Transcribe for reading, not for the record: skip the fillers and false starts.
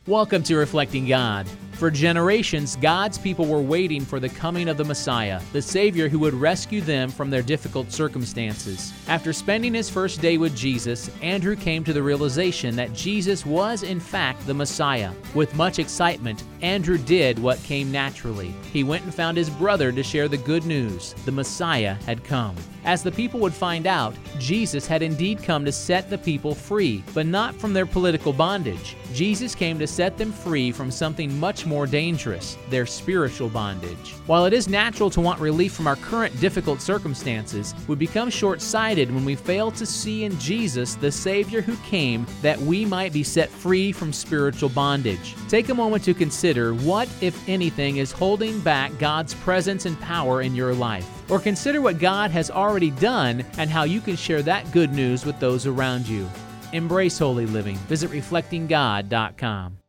Welcome to Reflecting God. For generations, God's people were waiting for the coming of the Messiah, the Savior who would rescue them from their difficult circumstances. After spending his first day with Jesus, Andrew came to the realization that Jesus was in fact the Messiah. With much excitement, Andrew did what came naturally. He went and found his brother to share the good news. The Messiah had come. As the people would find out, Jesus had indeed come to set the people free, but not from their political bondage. Jesus came to set them free from something much more dangerous, their spiritual bondage. While it is natural to want relief from our current difficult circumstances, we become short-sighted when we fail to see in Jesus the Savior who came that we might be set free from spiritual bondage. Take a moment to consider what, if anything, is holding back God's presence and power in your life. Or consider what God has already done and how you can share that good news with those around you. Embrace holy living. Visit reflectinggod.com.